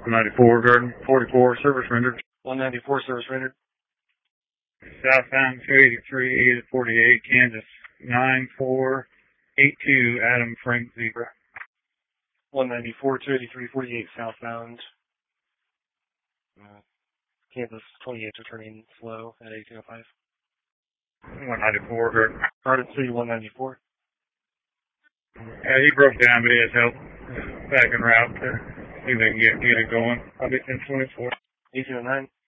194, Garden 44, service rendered. 194, service rendered. Southbound 283 to 48, Kansas 9482, Adam Frank Zebra. 194, 283, 48, southbound. Kansas 28, returning slow at 1805. 194, Garden. Garden City 194. He broke down, but he has help back en route to see if they can get it going. I'll be 1024. 1809.